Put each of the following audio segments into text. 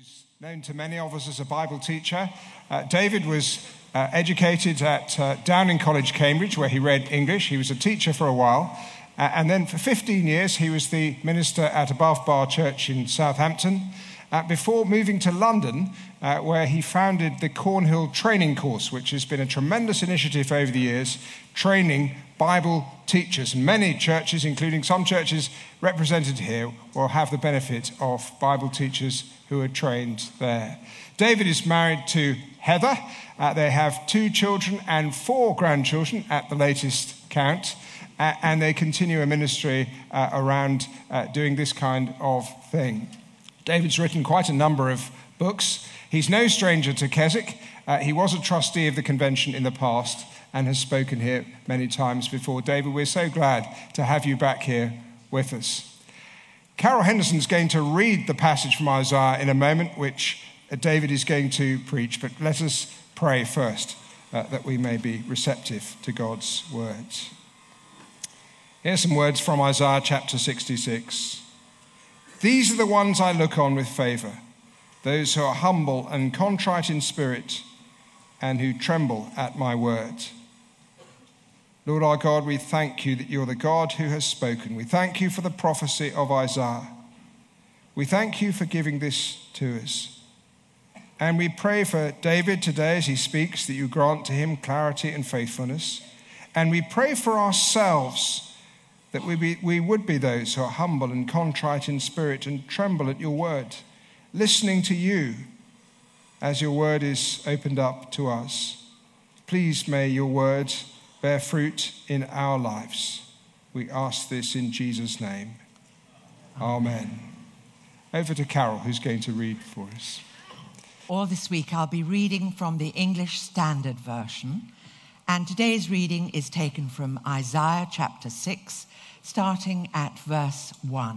who's known to many of us as a Bible teacher. David was educated at Downing College, Cambridge, where he read English. He was a teacher for a while. And then for 15 years, he was the minister at Above Bar Church in Southampton, before moving to London, where he founded the Cornhill Training Course, which has been a tremendous initiative over the years, training Bible teachers. Many churches, including some churches represented here, will have the benefit of Bible teachers who are trained there. David is married to Heather. They have 2 children and 4 grandchildren at the latest count. And they continue a ministry around doing this kind of thing. David's written quite a number of books. He's no stranger to Keswick. He was a trustee of the convention in the past and has spoken here many times before. David, we're so glad to have you back here with us. Carol Henderson's going to read the passage from Isaiah in a moment, which David is going to preach. But let us pray first that we may be receptive to God's words. Here's some words from Isaiah chapter 66. These are the ones I look on with favor, those who are humble and contrite in spirit and who tremble at my word. Lord our God, we thank you that you're the God who has spoken. We thank you for the prophecy of Isaiah. We thank you for giving this to us. And we pray for David today as he speaks, that you grant to him clarity and faithfulness. And we pray for ourselves that we would be those who are humble and contrite in spirit and tremble at your word, listening to you as your word is opened up to us. Please may your word bear fruit in our lives. We ask this in Jesus' name. Amen. Over to Carol, who's going to read for us. All this week I'll be reading from the English Standard Version, and today's reading is taken from Isaiah chapter 6, starting at verse 1.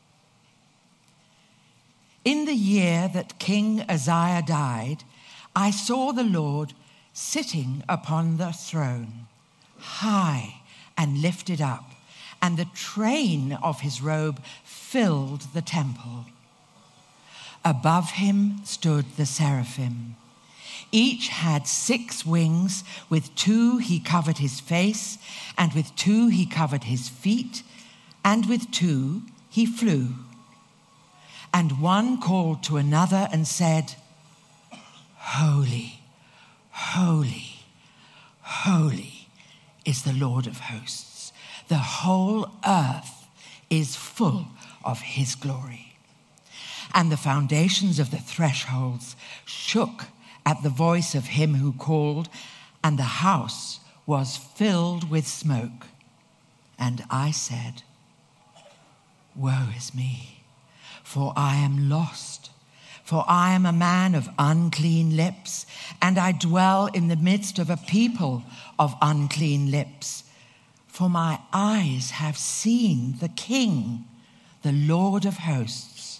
In the year that King Uzziah died, I saw the Lord sitting upon the throne, high and lifted up, and the train of his robe filled the temple. Above him stood the seraphim. Each had 6 wings. With 2 he covered his face, and with 2 he covered his feet, and with 2 he flew. And one called to another and said, Holy, holy, holy is the Lord of hosts. The whole earth is full of his glory. And the foundations of the thresholds shook at the voice of him who called, and the house was filled with smoke. And I said, Woe is me, for I am lost, for I am a man of unclean lips, and I dwell in the midst of a people of unclean lips. For my eyes have seen the King, the Lord of hosts.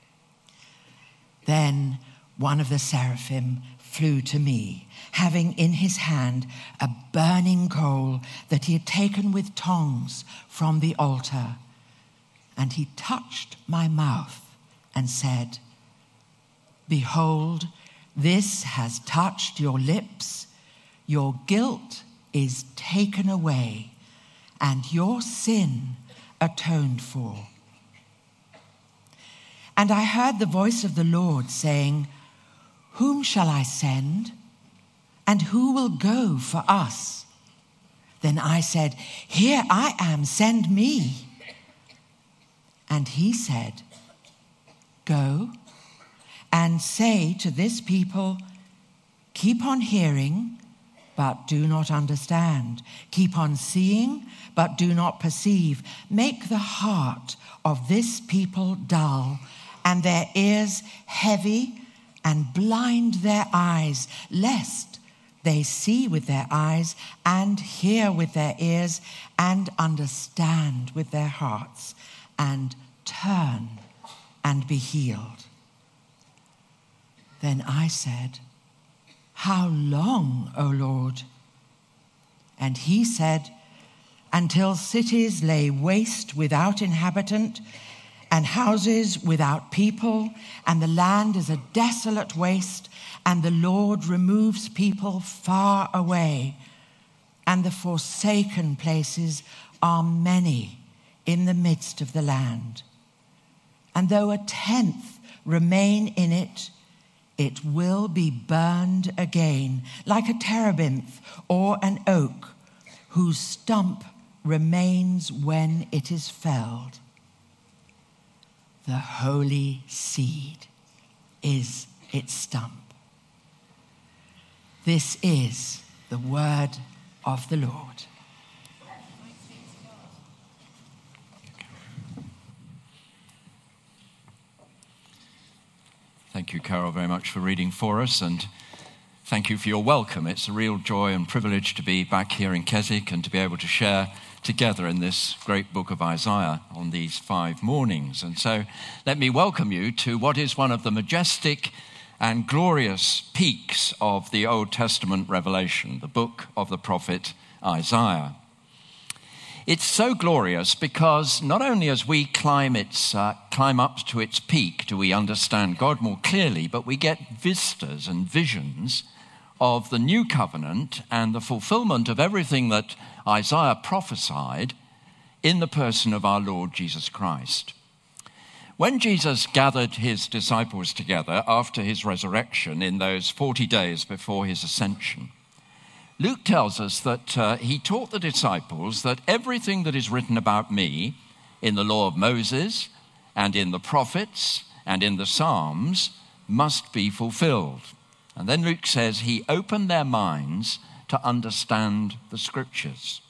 Then one of the seraphim flew to me, having in his hand a burning coal that he had taken with tongs from the altar. And he touched my mouth and said, Behold, this has touched your lips. Your guilt is taken away, and your sin atoned for. And I heard the voice of the Lord saying, Whom shall I send? And who will go for us? Then I said, Here I am, send me. And he said, Go and say to this people, Keep on hearing, but do not understand. Keep on seeing, but do not perceive. Make the heart of this people dull, and their ears heavy, and blind their eyes, lest they see with their eyes, and hear with their ears, and understand with their hearts, and turn and be healed. Then I said, How long, O Lord? And he said, Until cities lay waste without inhabitant, and houses without people, and the land is a desolate waste, and the Lord removes people far away, and the forsaken places are many in the midst of the land. And though 1/10 remain in it, it will be burned again, like a terebinth or an oak, whose stump remains when it is felled. The holy seed is its stump. This is the word of the Lord. Thank you, Carol, very much for reading for us, and thank you for your welcome. It's a real joy and privilege to be back here in Keswick and to be able to share together in this great book of Isaiah on these 5 mornings. And so let me welcome you to what is one of the majestic and glorious peaks of the Old Testament revelation, the book of the prophet Isaiah. It's so glorious because not only as we climb up to its peak do we understand God more clearly, but we get vistas and visions of the new covenant and the fulfillment of everything that Isaiah prophesied in the person of our Lord Jesus Christ. When Jesus gathered his disciples together after his resurrection in those 40 days before his ascension, Luke tells us that he taught the disciples that everything that is written about me in the law of Moses and in the prophets and in the Psalms must be fulfilled. And then Luke says he opened their minds to understand the scriptures.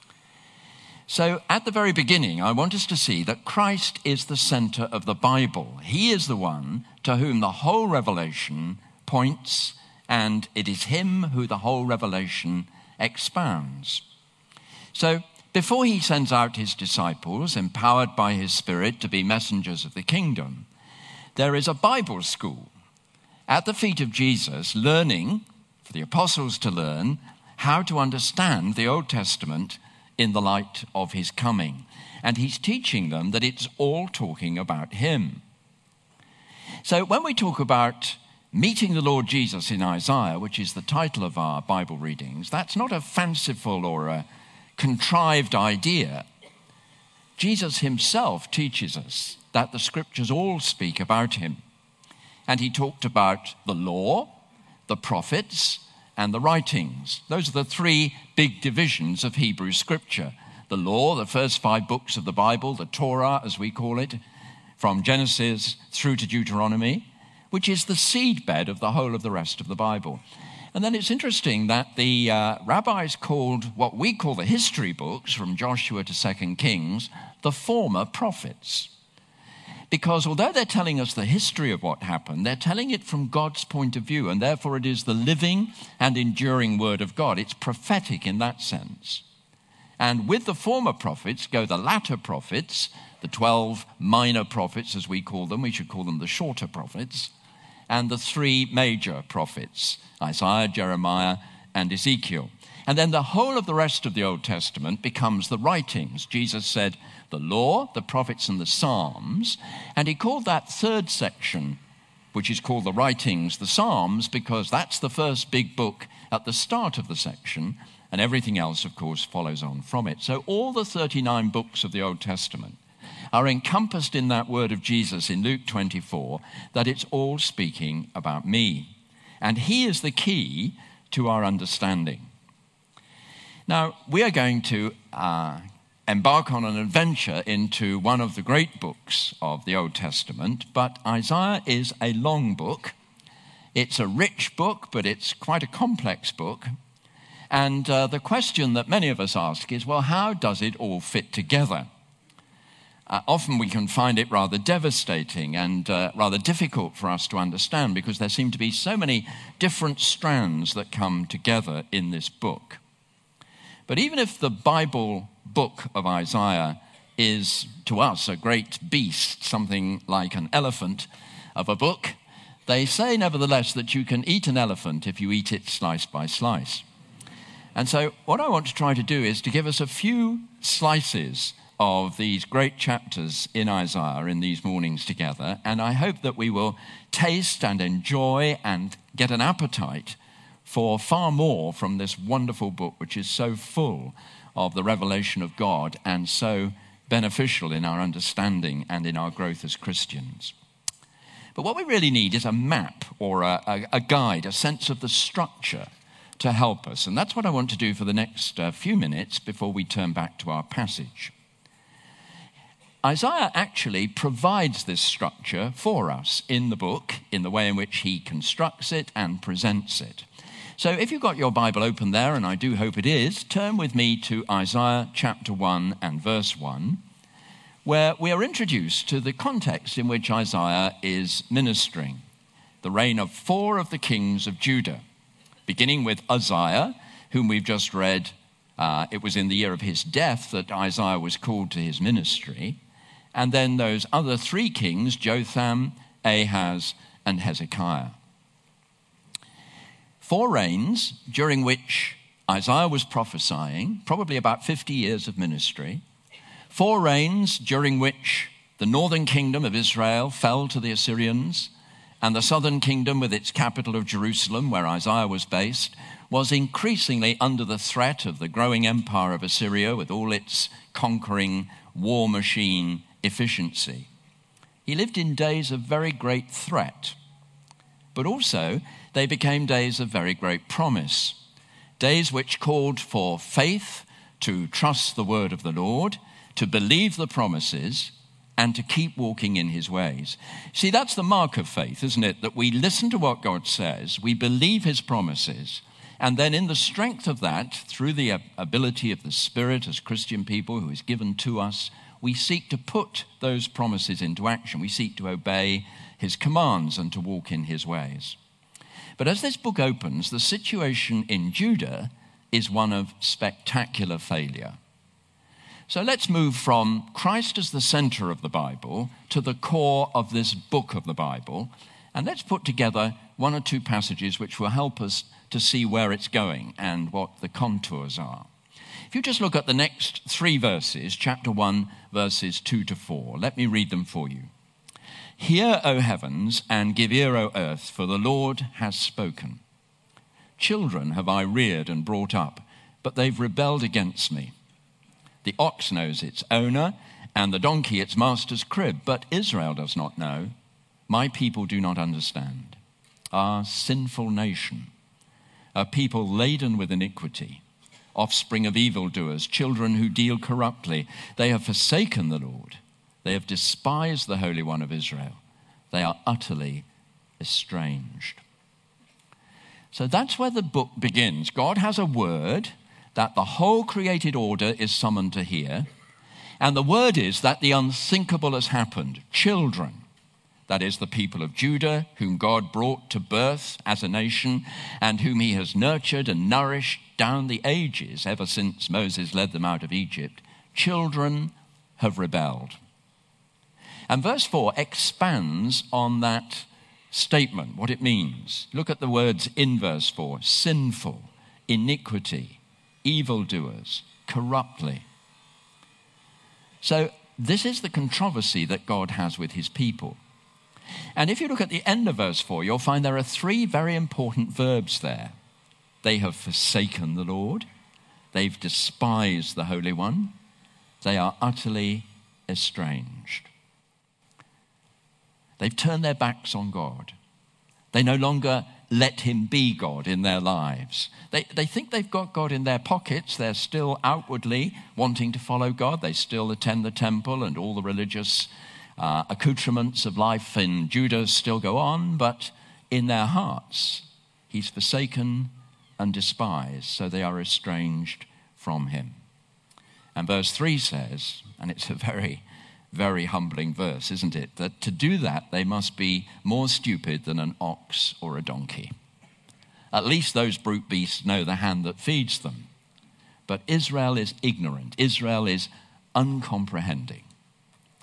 So at the very beginning, I want us to see that Christ is the center of the Bible. He is the one to whom the whole revelation points, and it is him who the whole revelation expounds. So before he sends out his disciples, empowered by his Spirit to be messengers of the kingdom, there is a Bible school at the feet of Jesus, learning, for the apostles to learn, how to understand the Old Testament in the light of his coming. And he's teaching them that it's all talking about him. So when we talk about meeting the Lord Jesus in Isaiah, which is the title of our Bible readings, that's not a fanciful or a contrived idea. Jesus himself teaches us that the scriptures all speak about him. And he talked about the law, the prophets, and the writings. Those are the 3 big divisions of Hebrew scripture. The law, the first 5 books of the Bible, the Torah, as we call it, from Genesis through to Deuteronomy, which is the seedbed of the whole of the rest of the Bible. And then it's interesting that the rabbis called what we call the history books, from Joshua to 2 Kings, the former prophets. Because although they're telling us the history of what happened, they're telling it from God's point of view, and therefore it is the living and enduring word of God. It's prophetic in that sense. And with the former prophets go the latter prophets, the 12 minor prophets, as we call them. We should call them the shorter prophets. And the 3 major prophets, Isaiah, Jeremiah, and Ezekiel. And then the whole of the rest of the Old Testament becomes the writings. Jesus said the law, the prophets, and the Psalms. And he called that 3rd section, which is called the writings, the Psalms, because that's the first big book at the start of the section. And everything else, of course, follows on from it. So all the 39 books of the Old Testament are encompassed in that word of Jesus in Luke 24, that it's all speaking about me. And he is the key to our understanding. Now, we are going to embark on an adventure into one of the great books of the Old Testament, but Isaiah is a long book. It's a rich book, but it's quite a complex book. And the question that many of us ask is, well, how does it all fit together? Often we can find it rather devastating and rather difficult for us to understand because there seem to be so many different strands that come together in this book. But even if the Bible book of Isaiah is to us a great beast, something like an elephant of a book, they say nevertheless that you can eat an elephant if you eat it slice by slice. And so what I want to try to do is to give us a few slices of these great chapters in Isaiah in these mornings together, and I hope that we will taste and enjoy and get an appetite for far more from this wonderful book, which is so full of the revelation of God and so beneficial in our understanding and in our growth as Christians. But what we really need is a map or a guide, a sense of the structure to help us. And that's what I want to do for the next few minutes before we turn back to our passage. Isaiah actually provides this structure for us in the book, in the way in which he constructs it and presents it. So if you've got your Bible open there, and I do hope it is, turn with me to Isaiah chapter 1 and verse 1, where we are introduced to the context in which Isaiah is ministering, the reign of 4 of the kings of Judah, beginning with Uzziah, whom we've just read. It was in the year of his death that Isaiah was called to his ministry. And then those other 3 kings, Jotham, Ahaz, and Hezekiah. 4 reigns during which Isaiah was prophesying, probably about 50 years of ministry. 4 reigns during which the northern kingdom of Israel fell to the Assyrians, and the southern kingdom, with its capital of Jerusalem, where Isaiah was based, was increasingly under the threat of the growing empire of Assyria with all its conquering war machine efficiency. He lived in days of very great threat, but also they became days of very great promise, days which called for faith to trust the word of the Lord, to believe the promises, and to keep walking in his ways. See, that's the mark of faith, isn't it? That we listen to what God says, we believe his promises, and then in the strength of that, through the ability of the Spirit as Christian people who is given to us, we seek to put those promises into action. We seek to obey his commands and to walk in his ways. But as this book opens, the situation in Judah is one of spectacular failure. So let's move from Christ as the center of the Bible to the core of this book of the Bible, and let's put together 1 or 2 passages which will help us to see where it's going and what the contours are. If you just look at the next 3 verses, chapter 1, verses 2 to 4, let me read them for you. Hear, O heavens, and give ear, O earth, for the Lord has spoken. Children have I reared and brought up, but they've rebelled against me. The ox knows its owner, and the donkey its master's crib, but Israel does not know. My people do not understand. Ah, sinful nation, a people laden with iniquity, offspring of evildoers, children who deal corruptly. They have forsaken the Lord. They have despised the Holy One of Israel. They are utterly estranged. So that's where the book begins. God has a word that the whole created order is summoned to hear. And the word is that the unthinkable has happened. Children, that is the people of Judah, whom God brought to birth as a nation and whom he has nurtured and nourished down the ages ever since Moses led them out of Egypt. Children have rebelled. And verse 4 expands on that statement, what it means. Look at the words in verse 4. Sinful, iniquity, evildoers, corruptly. So this is the controversy that God has with his people. And if you look at the end of verse 4, you'll find there are 3 very important verbs there. They have forsaken the Lord. They've despised the Holy One. They are utterly estranged. They've turned their backs on God. They no longer let him be God in their lives. They think they've got God in their pockets. They're still outwardly wanting to follow God. They still attend the temple and all the religious accoutrements of life in Judah still go on, but in their hearts, he's forsaken and despised, so they are estranged from him. And verse 3 says, and it's a very, very humbling verse, isn't it? That to do that, they must be more stupid than an ox or a donkey. At least those brute beasts know the hand that feeds them. But Israel is ignorant. Israel is uncomprehending.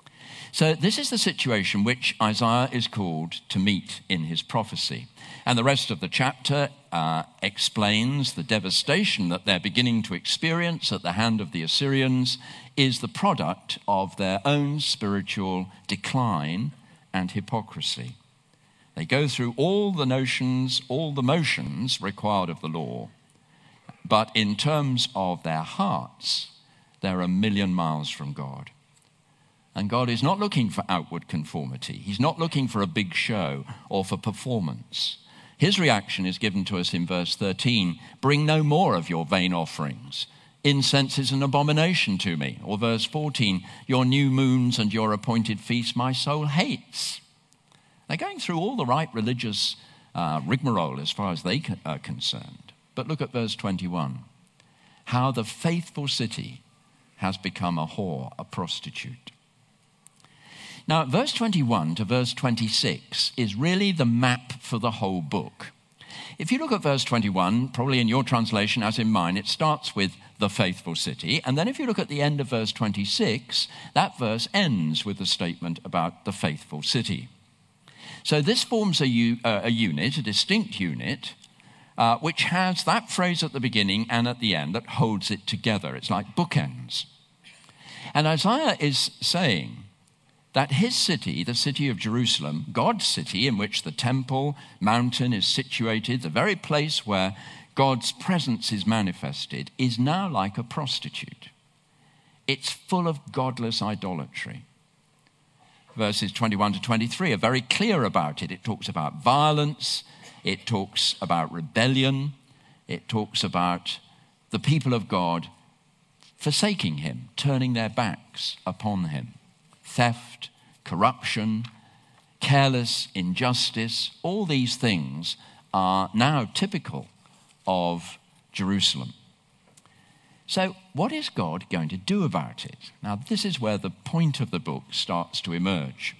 So this is the situation which Isaiah is called to meet in his prophecy. And the rest of the chapter explains the devastation that they're beginning to experience at the hand of the Assyrians is the product of their own spiritual decline and hypocrisy. They go through all the notions, all the motions required of the law, but in terms of their hearts, they're a million miles from God. And God is not looking for outward conformity. He's not looking for a big show or for performance. His reaction is given to us in verse 13, bring no more of your vain offerings. Incense is an abomination to me. Or verse 14, your new moons and your appointed feasts my soul hates. They're going through all the right religious rigmarole as far as they are concerned. But look at verse 21. How the faithful city has become a whore, a prostitute. Now, verse 21 to verse 26 is really the map for the whole book. If you look at verse 21, probably in your translation as in mine, it starts with the faithful city. And then if you look at the end of verse 26, that verse ends with the statement about the faithful city. So this forms a unit, a distinct unit, which has that phrase at the beginning and at the end that holds it together. It's like bookends. And Isaiah is saying that his city, the city of Jerusalem, God's city in which the temple mountain is situated, the very place where God's presence is manifested, is now like a prostitute. It's full of godless idolatry. Verses 21 to 23 are very clear about it. It talks about violence. It talks about rebellion. It talks about the people of God forsaking him, turning their backs upon him. Theft, corruption, careless injustice, all these things are now typical of Jerusalem. So what is God going to do about it? Now, this is where the point of the book starts to emerge.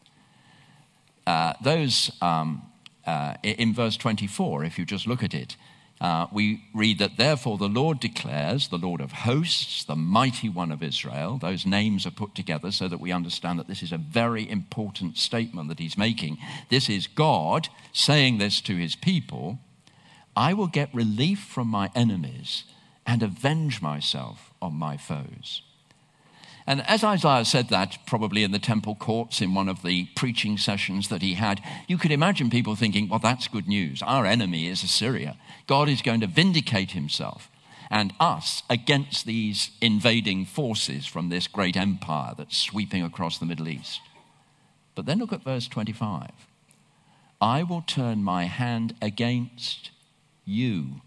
In verse 24, if you just look at it, we read that, therefore the Lord declares, the Lord of hosts, the mighty one of Israel. Those names are put together so that we understand that this is a very important statement that he's making. This is God saying this to his people. I will get relief from my enemies and avenge myself on my foes. And as Isaiah said that, probably in the temple courts in one of the preaching sessions that he had, you could imagine people thinking, well, that's good news. Our enemy is Assyria. God is going to vindicate himself and us against these invading forces from this great empire that's sweeping across the Middle East. But then look at verse 25. I will turn my hand against you.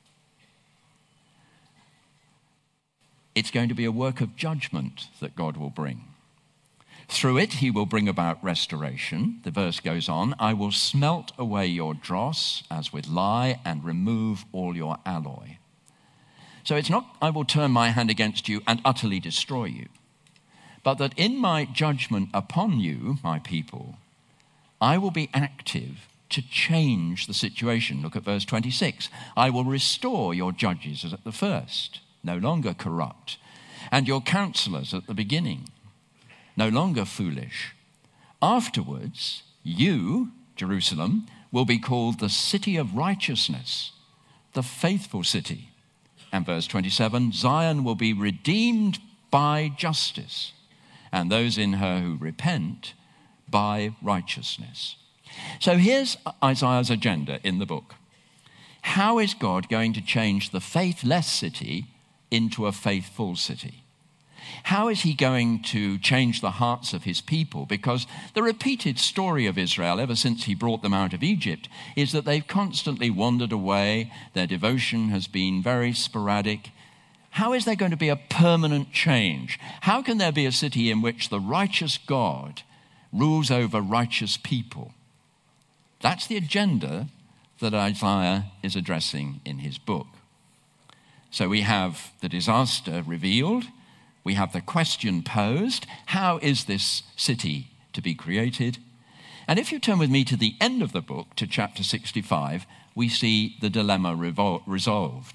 It's going to be a work of judgment that God will bring. Through it, he will bring about restoration. The verse goes on, I will smelt away your dross as with lye and remove all your alloy. So it's not, I will turn my hand against you and utterly destroy you, but that in my judgment upon you, my people, I will be active to change the situation. Look at verse 26. I will restore your judges as at the first, no longer corrupt, and your counselors at the beginning, no longer foolish. Afterwards, you, Jerusalem, will be called the city of righteousness, the faithful city. And verse 27, Zion will be redeemed by justice, and those in her who repent by righteousness. So here's Isaiah's agenda in the book. How is God going to change the faithless city into a faithful city? How is he going to change the hearts of his people? Because the repeated story of Israel ever since he brought them out of Egypt is that they've constantly wandered away. Their devotion has been very sporadic. How is there going to be a permanent change? How can there be a city in which the righteous God rules over righteous people? That's the agenda that Isaiah is addressing in his book. So we have the disaster revealed. We have the question posed. How is this city to be created? And if you turn with me to the end of the book, to chapter 65, we see the dilemma resolved.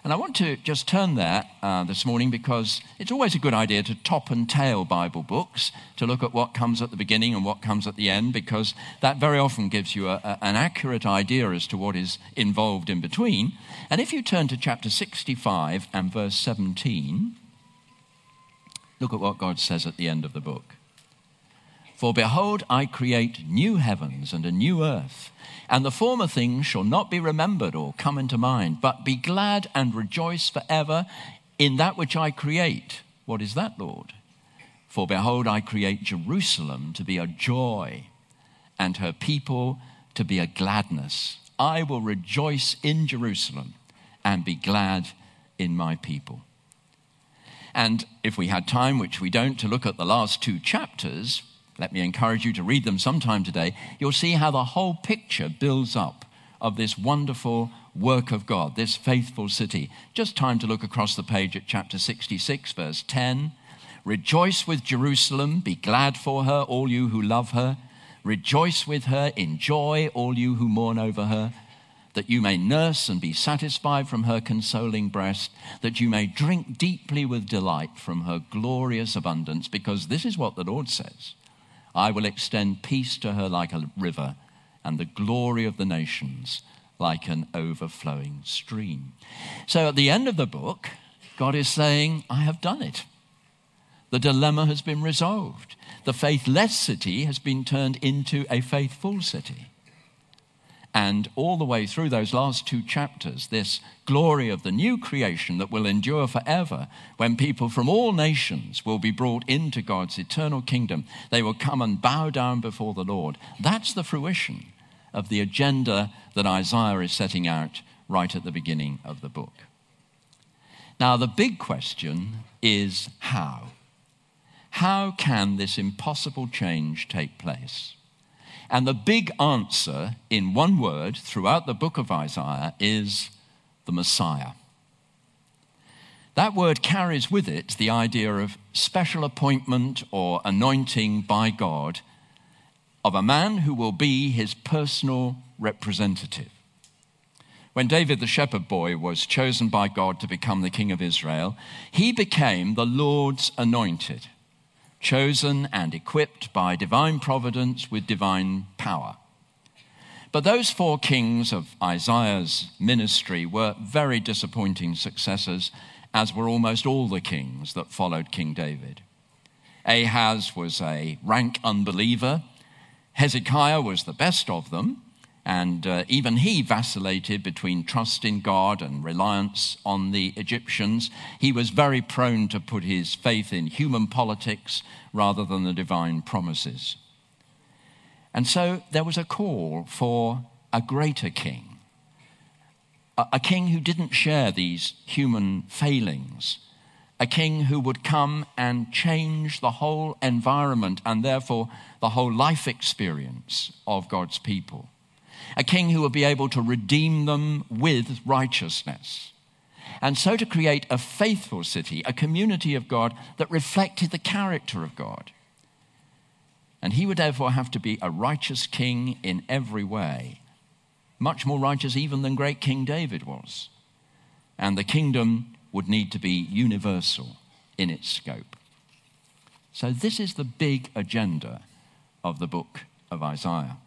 And I want to just turn there this morning because it's always a good idea to top and tail Bible books, to look at what comes at the beginning and what comes at the end, because that very often gives you an accurate idea as to what is involved in between. And if you turn to chapter 65 and verse 17, look at what God says at the end of the book. For behold, I create new heavens and a new earth, and the former things shall not be remembered or come into mind, but be glad and rejoice forever in that which I create. What is that, Lord? For behold, I create Jerusalem to be a joy, and her people to be a gladness. I will rejoice in Jerusalem and be glad in my people. And if we had time, which we don't, to look at the last two chapters, let me encourage you to read them sometime today. You'll see how the whole picture builds up of this wonderful work of God, this faithful city. Just time to look across the page at chapter 66, verse 10. Rejoice with Jerusalem, be glad for her, all you who love her. Rejoice with her, enjoy, all you who mourn over her, that you may nurse and be satisfied from her consoling breast, that you may drink deeply with delight from her glorious abundance, because this is what the Lord says. I will extend peace to her like a river, and the glory of the nations like an overflowing stream. So at the end of the book, God is saying, I have done it. The dilemma has been resolved. The faithless city has been turned into a faithful city. And all the way through those last two chapters, this glory of the new creation that will endure forever, when people from all nations will be brought into God's eternal kingdom, they will come and bow down before the Lord. That's the fruition of the agenda that Isaiah is setting out right at the beginning of the book. Now, the big question is how? How can this impossible change take place? And the big answer in one word throughout the book of Isaiah is the Messiah. That word carries with it the idea of special appointment or anointing by God of a man who will be his personal representative. When David the shepherd boy was chosen by God to become the king of Israel, he became the Lord's anointed, chosen and equipped by divine providence with divine power. But those four kings of Isaiah's ministry were very disappointing successors, as were almost all the kings that followed King David. Ahaz was a rank unbeliever. Hezekiah was the best of them, and even he vacillated between trust in God and reliance on the Egyptians. He was very prone to put his faith in human politics rather than the divine promises. And so there was a call for a greater king, a king who didn't share these human failings, a king who would come and change the whole environment and therefore the whole life experience of God's people. A king who would be able to redeem them with righteousness. And so to create a faithful city, a community of God that reflected the character of God. And he would therefore have to be a righteous king in every way, much more righteous even than great King David was. And the kingdom would need to be universal in its scope. So this is the big agenda of the book of Isaiah.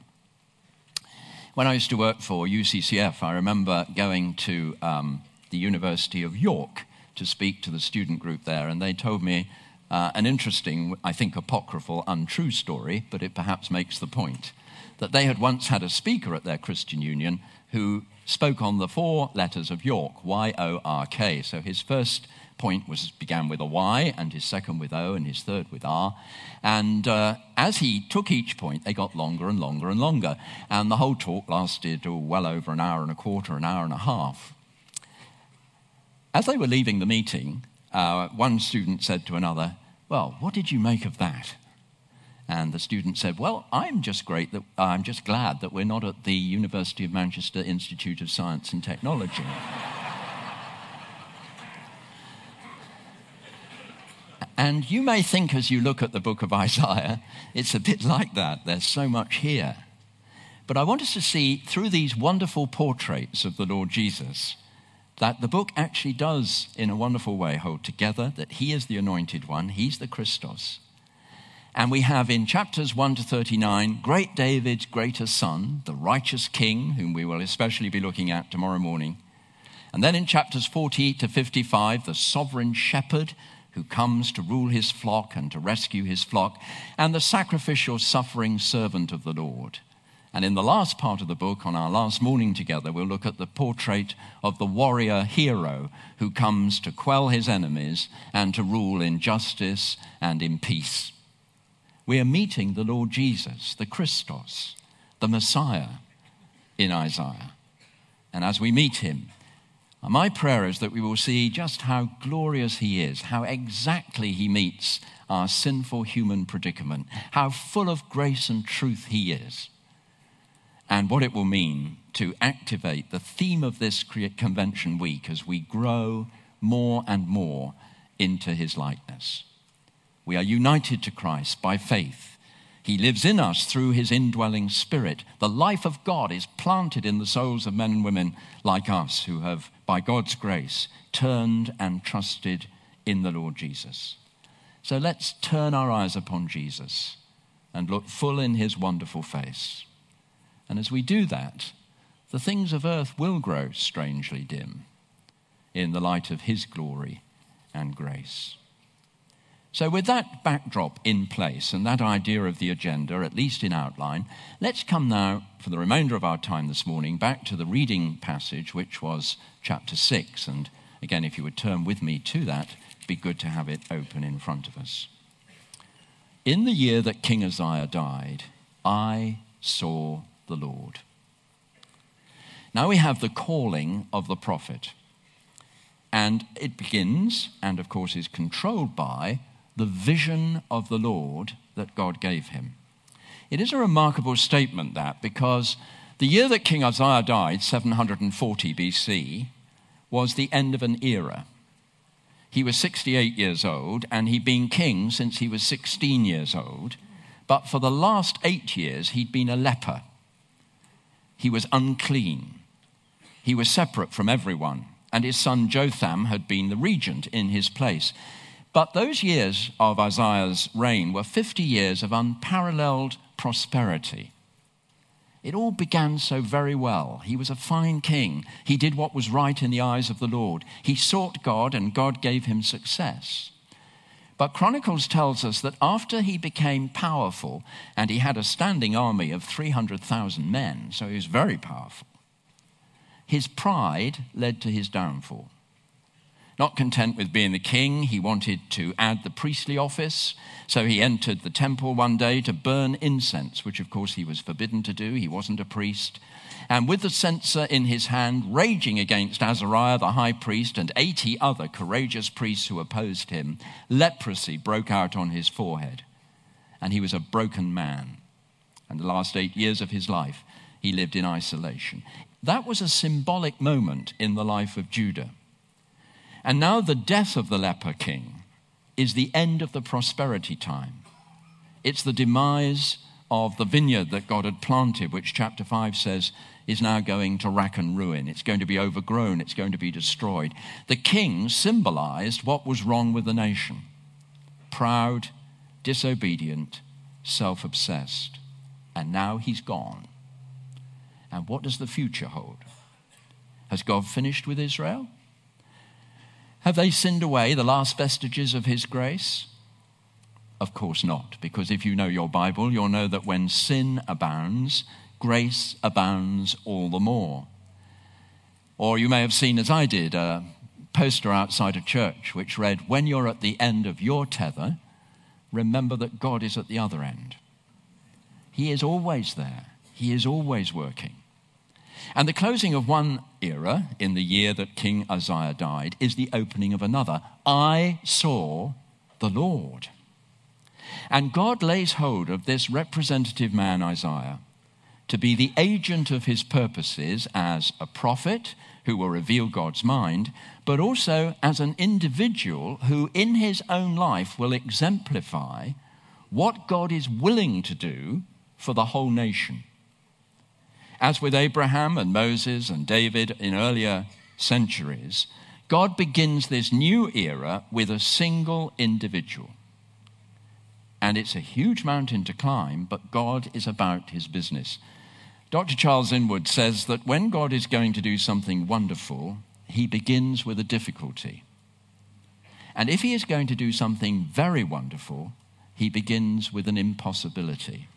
When I used to work for UCCF, I remember going to the University of York to speak to the student group there, and they told me an interesting, I think apocryphal, untrue story, but it perhaps makes the point, that they had once had a speaker at their Christian Union who spoke on the four letters of York, Y-O-R-K. So his first point began with a Y, and his second with O, and his third with R. And as he took each point, they got longer and longer and longer. And the whole talk lasted well over an hour and a quarter, an hour and a half. As they were leaving the meeting, one student said to another, "Well, what did you make of that?" And the student said, "Well, I'm just glad that we're not at the University of Manchester Institute of Science and Technology." And you may think as you look at the book of Isaiah, it's a bit like that. There's so much here. But I want us to see through these wonderful portraits of the Lord Jesus that the book actually does, in a wonderful way, hold together, that he is the anointed one, he's the Christos. And we have in chapters 1 to 39, great David's greatest son, the righteous king, whom we will especially be looking at tomorrow morning. And then in chapters 40 to 55, the sovereign shepherd who comes to rule his flock and to rescue his flock, and the sacrificial suffering servant of the Lord. And in the last part of the book, on our last morning together, we'll look at the portrait of the warrior hero who comes to quell his enemies and to rule in justice and in peace. We are meeting the Lord Jesus, the Christos, the Messiah in Isaiah. And as we meet him, my prayer is that we will see just how glorious he is, how exactly he meets our sinful human predicament, how full of grace and truth he is, and what it will mean to activate the theme of this Convention Week as we grow more and more into his likeness. We are united to Christ by faith. He lives in us through his indwelling spirit. The life of God is planted in the souls of men and women like us who have, by God's grace, turned and trusted in the Lord Jesus. So let's turn our eyes upon Jesus and look full in his wonderful face. And as we do that, the things of earth will grow strangely dim in the light of his glory and grace. So with that backdrop in place and that idea of the agenda, at least in outline, let's come now, for the remainder of our time this morning, back to the reading passage, which was chapter 6. And again, if you would turn with me to that, it'd be good to have it open in front of us. In the year that King Uzziah died, I saw the Lord. Now we have the calling of the prophet. And it begins, and of course is controlled by, the vision of the Lord that God gave him. It is a remarkable statement that, because the year that King Uzziah died, 740 BC, was the end of an era. He was 68 years old, and he'd been king since he was 16 years old, but for the last 8 years he'd been a leper. He was unclean. He was separate from everyone, and his son Jotham had been the regent in his place. But those years of Uzziah's reign were 50 years of unparalleled prosperity. It all began so very well. He was a fine king. He did what was right in the eyes of the Lord. He sought God, and God gave him success. But Chronicles tells us that after he became powerful, and he had a standing army of 300,000 men, so he was very powerful, his pride led to his downfall. Not content with being the king, he wanted to add the priestly office. So he entered the temple one day to burn incense, which of course he was forbidden to do. He wasn't a priest. And with the censer in his hand, raging against Azariah the high priest and 80 other courageous priests who opposed him, leprosy broke out on his forehead. And he was a broken man. And the last 8 years of his life, he lived in isolation. That was a symbolic moment in the life of Judah. And now the death of the leper king is the end of the prosperity time. It's the demise of the vineyard that God had planted, which chapter 5 says is now going to rack and ruin. It's going to be overgrown. It's going to be destroyed. The king symbolized what was wrong with the nation. Proud, disobedient, self-obsessed. And now he's gone. And what does the future hold? Has God finished with Israel? Have they sinned away the last vestiges of his grace? Of course not, because if you know your Bible, you'll know that when sin abounds, grace abounds all the more. Or you may have seen, as I did, a poster outside a church which read, "When you're at the end of your tether, remember that God is at the other end." He is always there. He is always working. And the closing of one era in the year that King Uzziah died is the opening of another. I saw the Lord. And God lays hold of this representative man, Isaiah, to be the agent of his purposes as a prophet who will reveal God's mind, but also as an individual who in his own life will exemplify what God is willing to do for the whole nation. As with Abraham and Moses and David in earlier centuries, God begins this new era with a single individual. And it's a huge mountain to climb, but God is about his business. Dr. Charles Inwood says that when God is going to do something wonderful, he begins with a difficulty. And if he is going to do something very wonderful, he begins with an impossibility.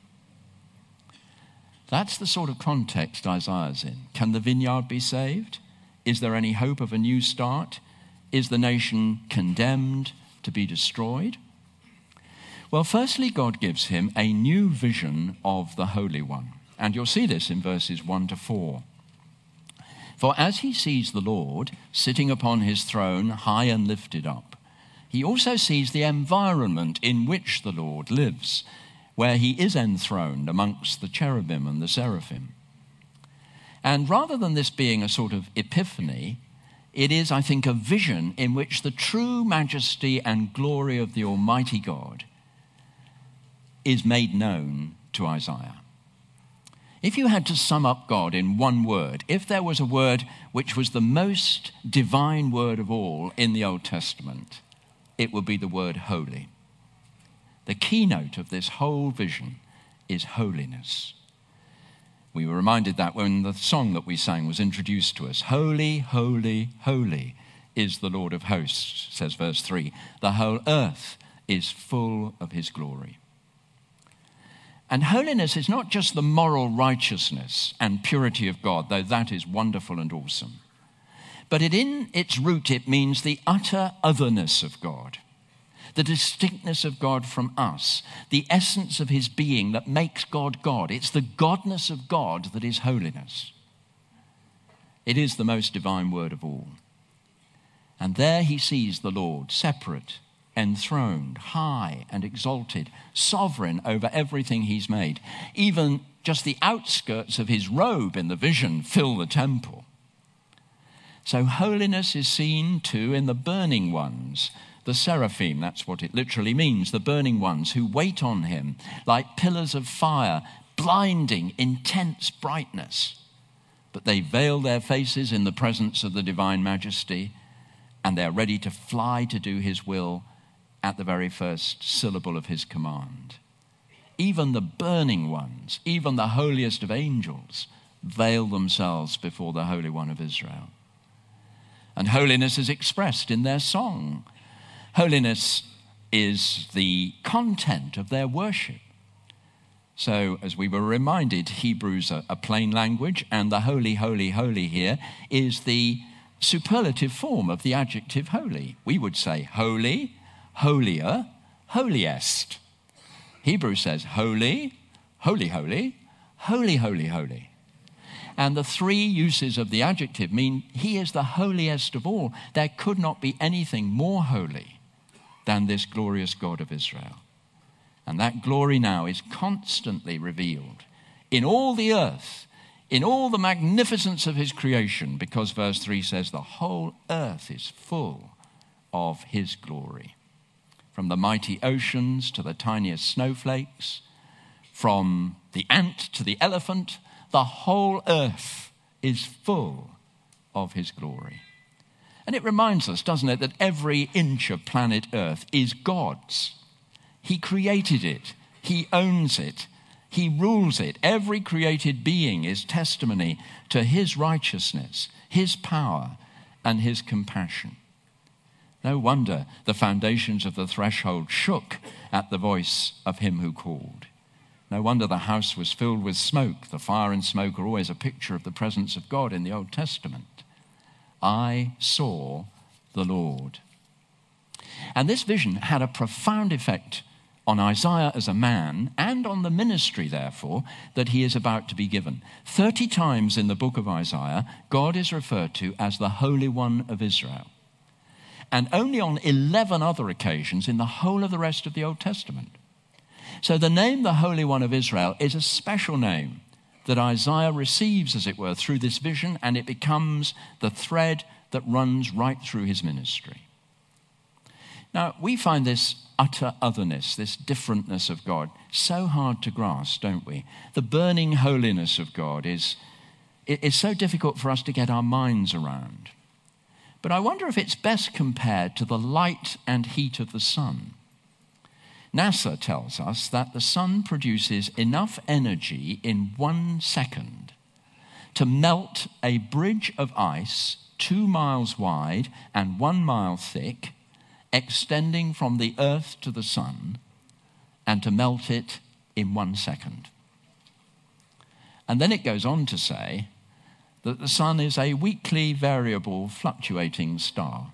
That's the sort of context Isaiah's in. Can the vineyard be saved? Is there any hope of a new start? Is the nation condemned to be destroyed? Well, firstly, God gives him a new vision of the Holy One. And you'll see this in verses 1 to 4. For as he sees the Lord sitting upon his throne, high and lifted up, he also sees the environment in which the Lord lives, where he is enthroned amongst the cherubim and the seraphim. And rather than this being a sort of epiphany, it is, I think, a vision in which the true majesty and glory of the Almighty God is made known to Isaiah. If you had to sum up God in one word, if there was a word which was the most divine word of all in the Old Testament, it would be the word holy. The keynote of this whole vision is holiness. We were reminded that when the song that we sang was introduced to us. Holy, holy, holy is the Lord of hosts, says verse 3. The whole earth is full of his glory. And holiness is not just the moral righteousness and purity of God, though that is wonderful and awesome. But in its root, it means the utter otherness of God, the distinctness of God from us, the essence of his being that makes God God. It's the godness of God that is holiness. It is the most divine word of all. And there he sees the Lord, separate, enthroned, high and exalted, sovereign over everything he's made. Even just the outskirts of his robe in the vision fill the temple. So holiness is seen too in the burning ones, the seraphim. That's what it literally means, the burning ones who wait on him like pillars of fire, blinding, intense brightness. But they veil their faces in the presence of the divine majesty, and they're ready to fly to do his will at the very first syllable of his command. Even the burning ones, even the holiest of angels, veil themselves before the Holy One of Israel. And holiness is expressed in their song. Holiness is the content of their worship. So, as we were reminded, Hebrew's a plain language, and the holy, holy, holy here is the superlative form of the adjective holy. We would say holy, holier, holiest. Hebrew says holy, holy, holy, holy, holy, holy. And the three uses of the adjective mean he is the holiest of all. There could not be anything more holy than this glorious God of Israel. And that glory now is constantly revealed in all the earth, in all the magnificence of his creation, because verse 3 says the whole earth is full of his glory. From the mighty oceans to the tiniest snowflakes, from the ant to the elephant, the whole earth is full of his glory. And it reminds us, doesn't it, that every inch of planet Earth is God's. He created it. He owns it. He rules it. Every created being is testimony to his righteousness, his power, and his compassion. No wonder the foundations of the threshold shook at the voice of him who called. No wonder the house was filled with smoke. The fire and smoke are always a picture of the presence of God in the Old Testament. I saw the Lord. And this vision had a profound effect on Isaiah as a man and on the ministry, therefore, that he is about to be given. 30 times in the book of Isaiah, God is referred to as the Holy One of Israel. And only on 11 other occasions in the whole of the rest of the Old Testament. So the name the Holy One of Israel is a special name that Isaiah receives, as it were, through this vision, and it becomes the thread that runs right through his ministry. Now, we find this utter otherness, this differentness of God, so hard to grasp, don't we? The burning holiness of God is so difficult for us to get our minds around. But I wonder if it's best compared to the light and heat of the sun. NASA tells us that the sun produces enough energy in 1 second to melt a bridge of ice 2 miles wide and 1 mile thick, extending from the earth to the sun, and to melt it in 1 second. And then it goes on to say that the sun is a weakly variable fluctuating star.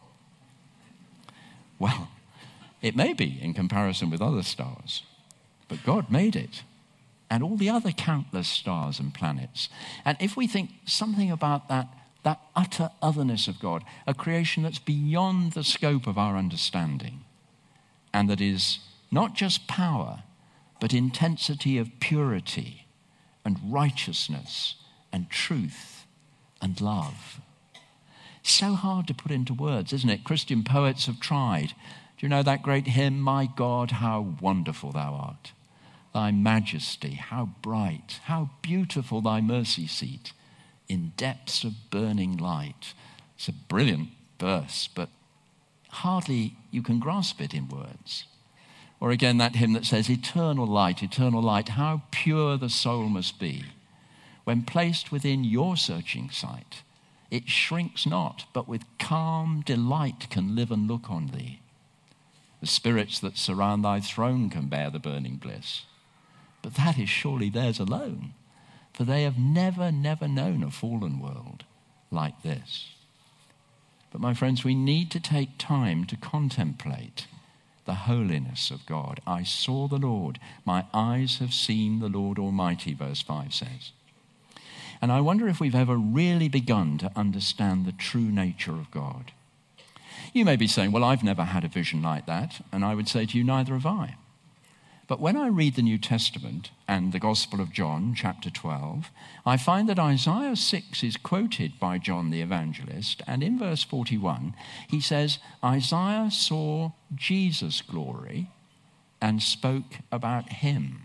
Well, it may be in comparison with other stars, but God made it and all the other countless stars and planets. And if we think something about that utter otherness of God, a creation that's beyond the scope of our understanding, and that is not just power, but intensity of purity and righteousness and truth and love. So hard to put into words, isn't it? Christian poets have tried. Do you know that great hymn, "My God, how wonderful thou art? Thy majesty, how bright, how beautiful thy mercy seat in depths of burning light." It's a brilliant verse, but hardly you can grasp it in words. Or again, that hymn that says, eternal light, how pure the soul must be. When placed within your searching sight, it shrinks not, but with calm delight can live and look on thee. The spirits that surround thy throne can bear the burning bliss. But that is surely theirs alone, for they have never known a fallen world like this. But my friends, we need to take time to contemplate the holiness of God. I saw the Lord, my eyes have seen the Lord Almighty, verse 5 says. And I wonder if we've ever really begun to understand the true nature of God. You may be saying, well, I've never had a vision like that, and I would say to you, neither have I. But when I read the New Testament and the Gospel of John, chapter 12, I find that Isaiah 6 is quoted by John the Evangelist, and in verse 41, he says, Isaiah saw Jesus' glory and spoke about him.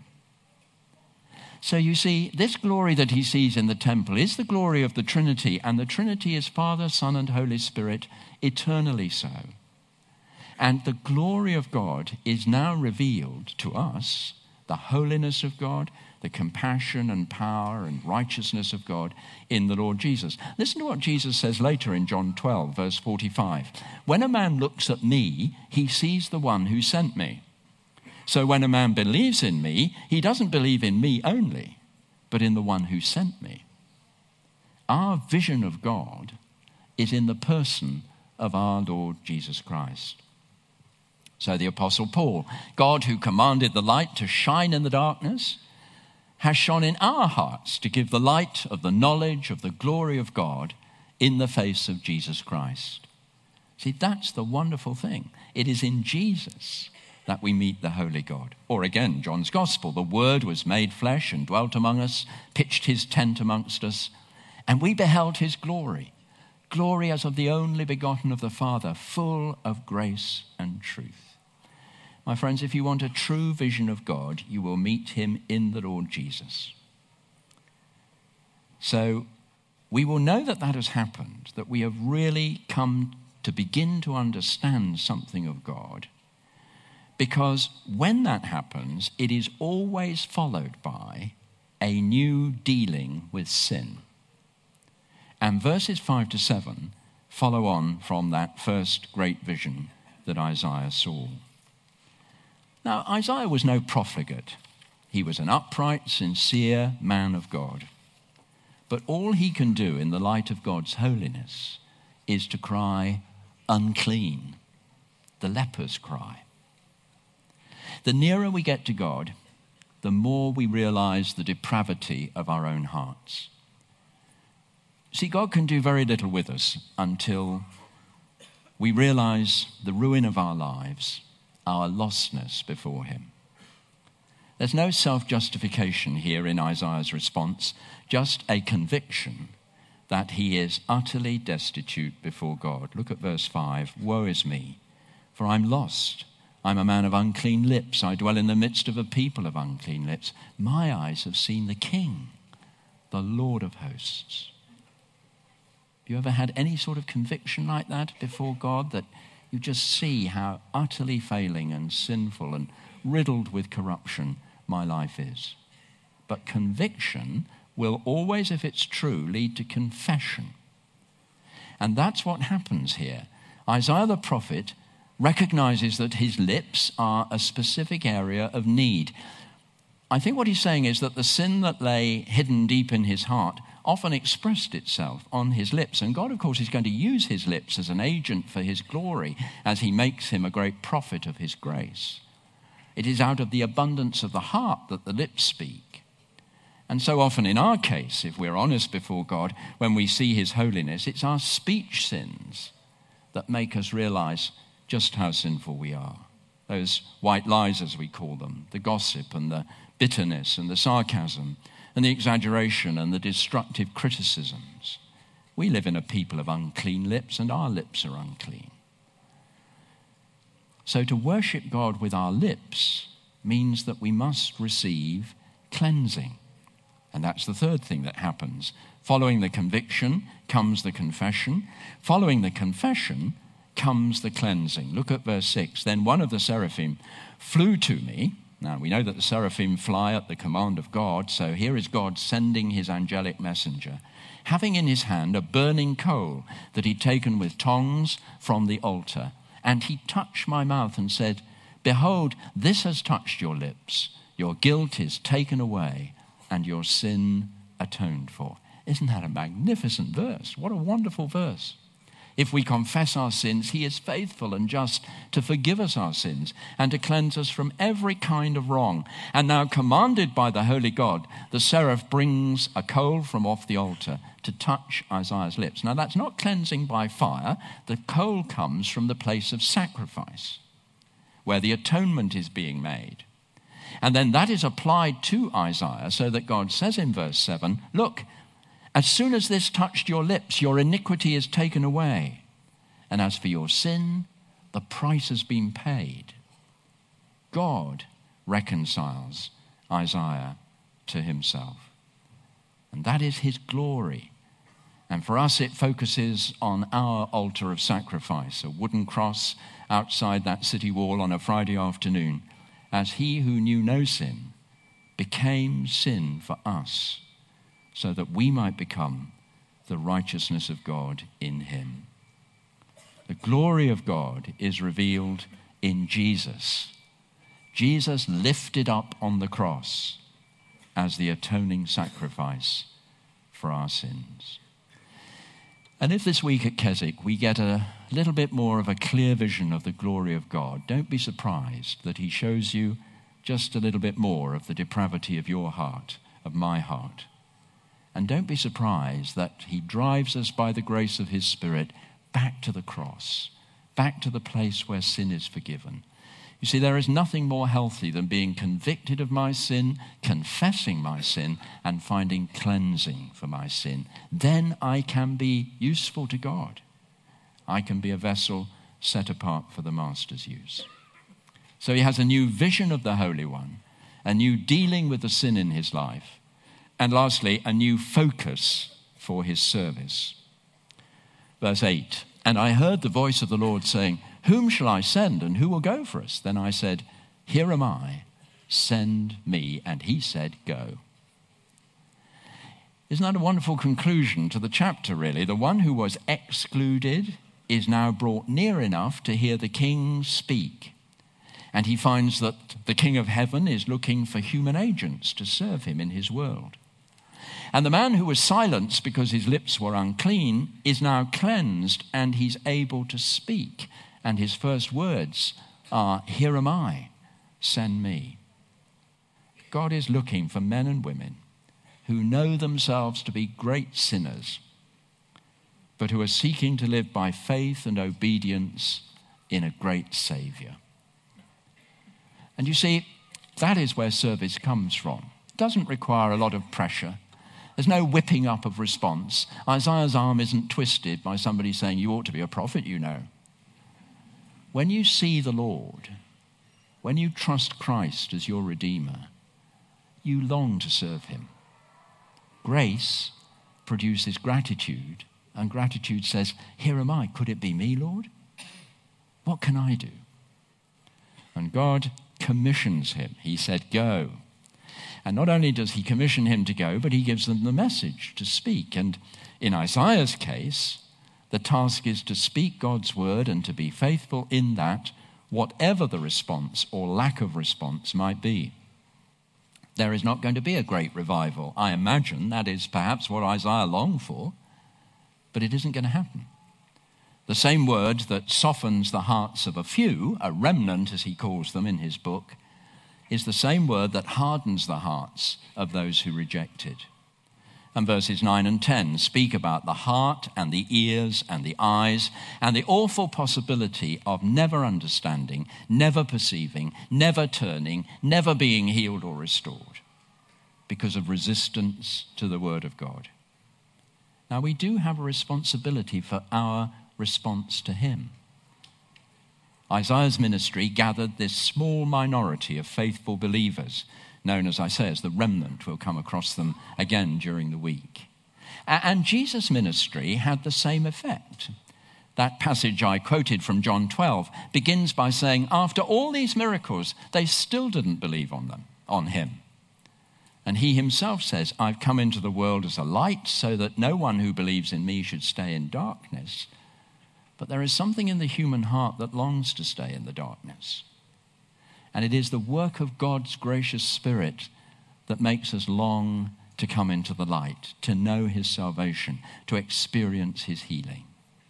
So you see, this glory that he sees in the temple is the glory of the Trinity, and the Trinity is Father, Son, and Holy Spirit, eternally so. And the glory of God is now revealed to us, the holiness of God, the compassion and power and righteousness of God in the Lord Jesus. Listen to what Jesus says later in John 12, verse 45. When a man looks at me, he sees the one who sent me. So when a man believes in me, he doesn't believe in me only, but in the one who sent me. Our vision of God is in the person of our Lord Jesus Christ. So the Apostle Paul, God who commanded the light to shine in the darkness, has shone in our hearts to give the light of the knowledge of the glory of God in the face of Jesus Christ. See, that's the wonderful thing. It is in Jesus that we meet the holy God. Or again, John's Gospel, the Word was made flesh and dwelt among us, pitched his tent amongst us, and we beheld his glory, glory as of the only begotten of the Father, full of grace and truth. My friends, if you want a true vision of God, you will meet him in the Lord Jesus. So we will know that that has happened, that we have really come to begin to understand something of God, because when that happens, it is always followed by a new dealing with sin. And verses 5 to 7 follow on from that first great vision that Isaiah saw. Now, Isaiah was no profligate. He was an upright, sincere man of God. But all he can do in the light of God's holiness is to cry, unclean, the leper's cry. The nearer we get to God, the more we realize the depravity of our own hearts. See, God can do very little with us until we realize the ruin of our lives, our lostness before him. There's no self-justification here in Isaiah's response, just a conviction that he is utterly destitute before God. Look at verse 5. Woe is me, for I'm lost. I'm a man of unclean lips. I dwell in the midst of a people of unclean lips. My eyes have seen the King, the Lord of hosts. you ever had any sort of conviction like that before God, that you just see how utterly failing and sinful and riddled with corruption my life is? But conviction will always, if it's true, lead to confession. And that's what happens here. Isaiah the prophet recognizes that his lips are a specific area of need. I think what he's saying is that the sin that lay hidden deep in his heart often expressed itself on his lips. And God, of course, is going to use his lips as an agent for his glory as he makes him a great prophet of his grace. It is out of the abundance of the heart that the lips speak. And so often in our case, if we're honest before God, when we see his holiness, it's our speech sins that make us realize just how sinful we are. Those white lies, as we call them, the gossip and the bitterness and the sarcasm and the exaggeration and the destructive criticisms. We live in a people of unclean lips, and our lips are unclean. So to worship God with our lips means that we must receive cleansing. And that's the third thing that happens. Following the conviction comes the confession. Following the confession comes the cleansing. Look at verse 6. Then one of the seraphim flew to me. Now, we know that the seraphim fly at the command of God, so here is God sending his angelic messenger, having in his hand a burning coal that he'd taken with tongs from the altar. And he touched my mouth and said, "Behold, this has touched your lips. Your guilt is taken away and your sin atoned for." Isn't that a magnificent verse? What a wonderful verse. If we confess our sins, he is faithful and just to forgive us our sins and to cleanse us from every kind of wrong. And now, commanded by the Holy God, the seraph brings a coal from off the altar to touch Isaiah's lips. Now, that's not cleansing by fire. The coal comes from the place of sacrifice, where the atonement is being made. And then that is applied to Isaiah, so that God says in verse 7, "Look, as soon as this touched your lips, your iniquity is taken away. And as for your sin, the price has been paid." God reconciles Isaiah to himself. And that is his glory. And for us, it focuses on our altar of sacrifice, a wooden cross outside that city wall on a Friday afternoon, as he who knew no sin became sin for us, so that we might become the righteousness of God in him. The glory of God is revealed in Jesus. Jesus lifted up on the cross as the atoning sacrifice for our sins. And if this week at Keswick we get a little bit more of a clear vision of the glory of God, don't be surprised that he shows you just a little bit more of the depravity of your heart, of my heart. And don't be surprised that he drives us by the grace of his Spirit back to the cross, back to the place where sin is forgiven. You see, there is nothing more healthy than being convicted of my sin, confessing my sin, and finding cleansing for my sin. Then I can be useful to God. I can be a vessel set apart for the Master's use. So he has a new vision of the Holy One, a new dealing with the sin in his life, and lastly, a new focus for his service. Verse 8, "And I heard the voice of the Lord saying, 'Whom shall I send, and who will go for us?' Then I said, 'Here am I, send me.' And he said, 'Go.'" Isn't that a wonderful conclusion to the chapter, really? The one who was excluded is now brought near enough to hear the king speak. And he finds that the King of Heaven is looking for human agents to serve him in his world. And the man who was silenced because his lips were unclean is now cleansed, and he's able to speak. And his first words are, "Here am I, send me." God is looking for men and women who know themselves to be great sinners, but who are seeking to live by faith and obedience in a great Savior. And you see, that is where service comes from. It doesn't require a lot of pressure. There's no whipping up of response. Isaiah's arm isn't twisted by somebody saying, "You ought to be a prophet, you know." When you see the Lord, when you trust Christ as your Redeemer, you long to serve him. Grace produces gratitude And gratitude says, here am I. Could it be me, Lord? What can I do? And God commissions him. He said, go. And not only does he commission him to go, but he gives them the message to speak. And in Isaiah's case, the task is to speak God's word and to be faithful in that, whatever the response or lack of response might be. There is not going to be a great revival. I imagine that is perhaps what Isaiah longed for, but it isn't going to happen. The same word that softens the hearts of a few, a remnant as he calls them in his book, is the same word that hardens the hearts of those who reject it. And verses 9 and 10 speak about the heart and the ears and the eyes and the awful possibility of never understanding, never perceiving, never turning, never being healed or restored because of resistance to the word of God. Now, we do have a responsibility for our response to him. Isaiah's ministry gathered this small minority of faithful believers, known, as I say, as the remnant. We'll come across them again during the week. And Jesus' ministry had the same effect. That passage I quoted from John 12 begins by saying, after all these miracles, they still didn't believe on him. And he himself says, I've come into the world as a light so that no one who believes in me should stay in darkness. But there is something in the human heart that longs to stay in the darkness. And it is the work of God's gracious Spirit that makes us long to come into the light, to know his salvation, to experience his healing.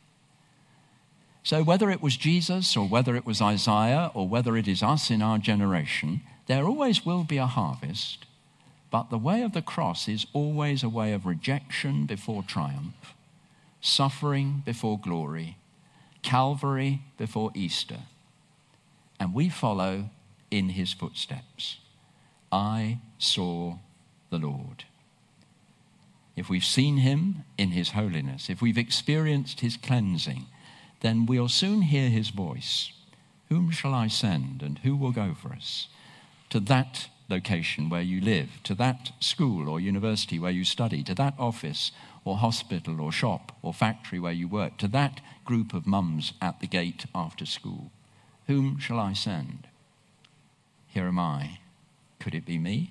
So whether it was Jesus or whether it was Isaiah or whether it is us in our generation, there always will be a harvest. But the way of the cross is always a way of rejection before triumph, suffering before glory, Calvary before Easter. And we follow in his footsteps. I saw the Lord. If we've seen him in his holiness, if we've experienced his cleansing, then we'll soon hear his voice. Whom shall I send and who will go for us? To that location where you live, to that school or university where you study, to that office or hospital or shop or factory where you work, to that group of mums at the gate after school. Whom shall I send? Here am I. Could it be me?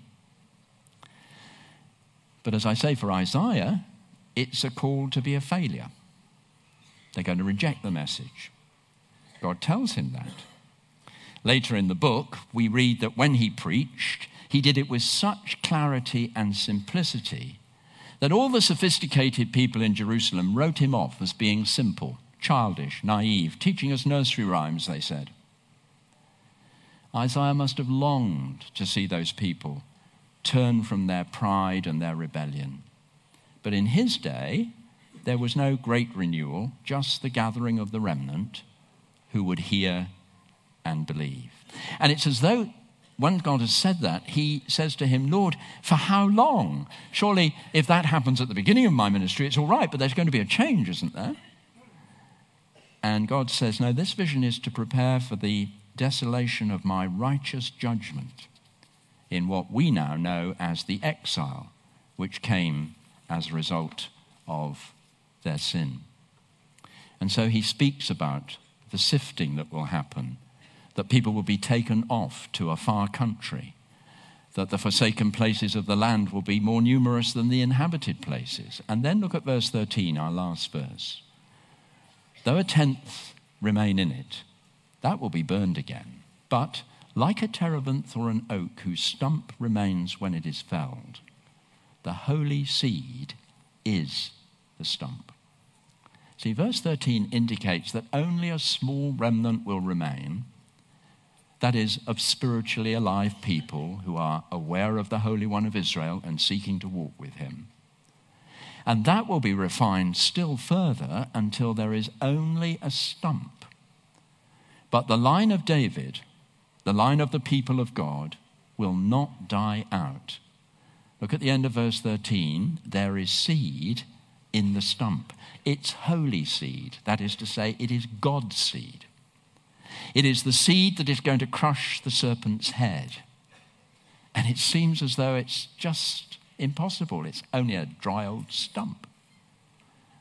But as I say, for Isaiah, it's a call to be a failure. They're going to reject the message. God tells him that. Later in the book, we read that when he preached, he did it with such clarity and simplicity that all the sophisticated people in Jerusalem wrote him off as being simple, childish, naive, teaching us nursery rhymes, they said. Isaiah must have longed to see those people turn from their pride and their rebellion. But in his day, there was no great renewal, just the gathering of the remnant who would hear and believe. And it's as though when God has said that, he says to him, Lord, for how long? Surely if that happens at the beginning of my ministry, it's all right, but there's going to be a change, isn't there? And God says, no, this vision is to prepare for the desolation of my righteous judgment in what we now know as the exile, which came as a result of their sin. And so he speaks about the sifting that will happen, that people will be taken off to a far country, that the forsaken places of the land will be more numerous than the inhabited places. And then look at verse 13, our last verse. Though a tenth remain in it, that will be burned again. But like a terebinth or an oak whose stump remains when it is felled, the holy seed is the stump. See, verse 13 indicates that only a small remnant will remain, that is, of spiritually alive people who are aware of the Holy One of Israel and seeking to walk with him. And that will be refined still further until there is only a stump. But the line of David, the line of the people of God, will not die out. Look at the end of verse 13. There is seed in the stump. It's holy seed. That is to say, it is God's seed. It is the seed that is going to crush the serpent's head. And it seems as though it's just impossible. It's only a dry old stump.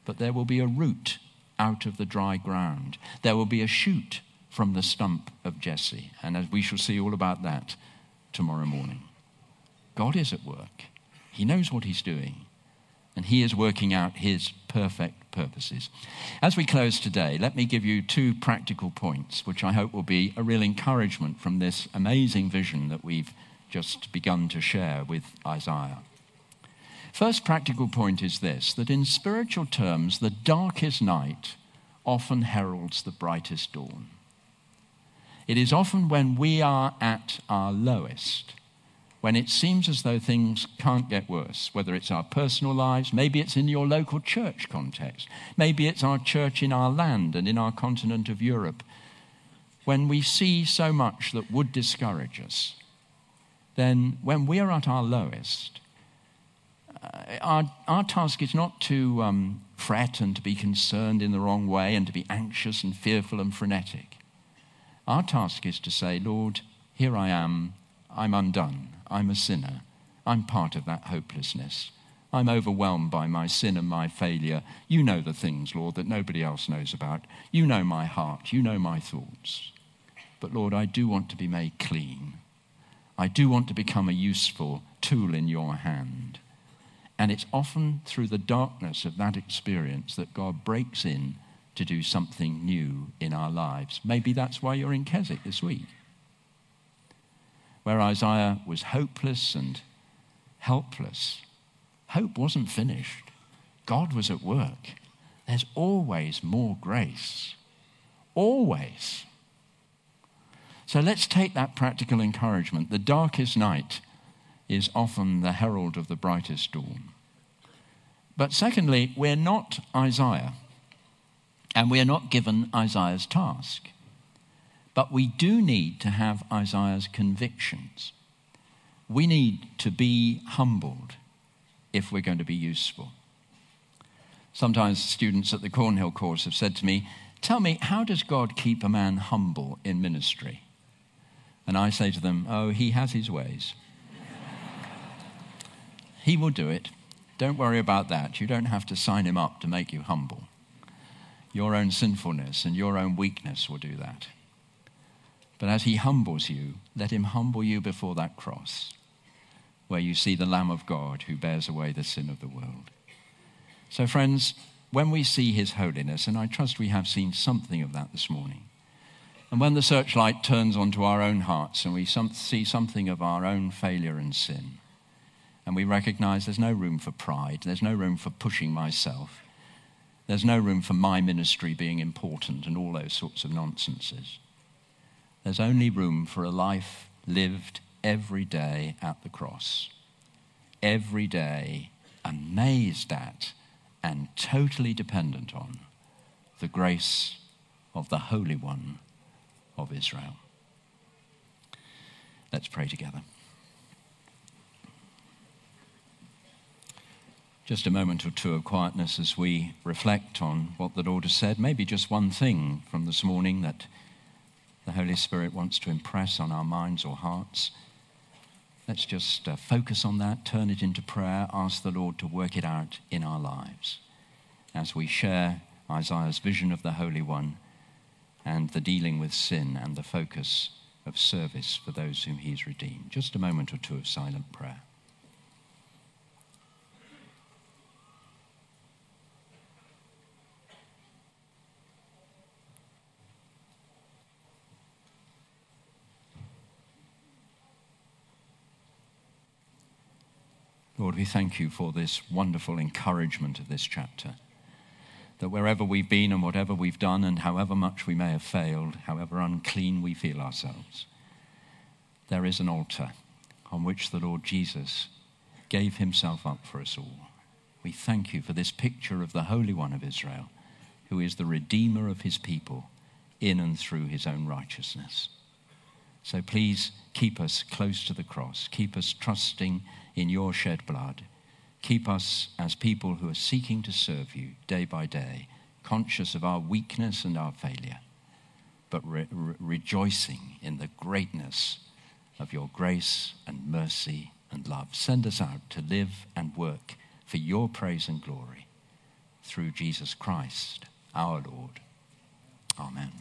but there will be a root out of the dry ground. There will be a shoot from the stump of Jesse. And as we shall see all about that tomorrow morning. God is at work. He knows what he's doing. And he is working out his perfect purposes. As we close today, let me give you 2 practical points, which I hope will be a real encouragement from this amazing vision that we've just begun to share with Isaiah. First practical point is this, that in spiritual terms, the darkest night often heralds the brightest dawn. It is often when we are at our lowest, when it seems as though things can't get worse, whether it's our personal lives, maybe it's in your local church context, maybe it's our church in our land and in our continent of Europe, when we see so much that would discourage us, then when we are at our lowest, our task is not to fret and to be concerned in the wrong way and to be anxious and fearful and frenetic. Our task is to say, Lord, here I am, I'm undone. I'm a sinner. I'm part of that hopelessness. I'm overwhelmed by my sin and my failure. You know the things, Lord, that nobody else knows about. You know my heart. You know my thoughts. But Lord, I do want to be made clean. I do want to become a useful tool in your hand. And it's often through the darkness of that experience that God breaks in to do something new in our lives. Maybe that's why you're in Keswick this week, where Isaiah was hopeless and helpless. Hope wasn't finished. God was at work. There's always more grace. Always. So let's take that practical encouragement. The darkest night is often the herald of the brightest dawn. But secondly, we're not Isaiah, and we are not given Isaiah's task. But we do need to have Isaiah's convictions. We need to be humbled if we're going to be useful. Sometimes students at the Cornhill course have said to me, tell me, how does God keep a man humble in ministry? And I say to them, oh, he has his ways. He will do it. Don't worry about that. You don't have to sign him up to make you humble. Your own sinfulness and your own weakness will do that. But as he humbles you, let him humble you before that cross, where you see the Lamb of God who bears away the sin of the world. So friends, when we see his holiness, and I trust we have seen something of that this morning, and when the searchlight turns onto our own hearts and we see something of our own failure and sin, and we recognize there's no room for pride, there's no room for pushing myself, there's no room for my ministry being important and all those sorts of nonsenses. There's only room for a life lived every day at the cross. Every day amazed at and totally dependent on the grace of the Holy One of Israel. Let's pray together. Just a moment or two of quietness as we reflect on what the Lord has said. Maybe just one thing from this morning that the Holy Spirit wants to impress on our minds or hearts. Let's just focus on that, turn it into prayer, ask the Lord to work it out in our lives as we share Isaiah's vision of the Holy One and the dealing with sin and the focus of service for those whom he's redeemed. Just a moment or two of silent prayer. Lord, we thank you for this wonderful encouragement of this chapter, that wherever we've been and whatever we've done and however much we may have failed, however unclean we feel ourselves, there is an altar on which the Lord Jesus gave himself up for us all. We thank you for this picture of the Holy One of Israel, who is the Redeemer of his people in and through his own righteousness. So please keep us close to the cross. Keep us trusting in your shed blood. Keep us as people who are seeking to serve you day by day, conscious of our weakness and our failure, but rejoicing in the greatness of your grace and mercy and love. Send us out to live and work for your praise and glory. through Jesus Christ, our Lord. Amen.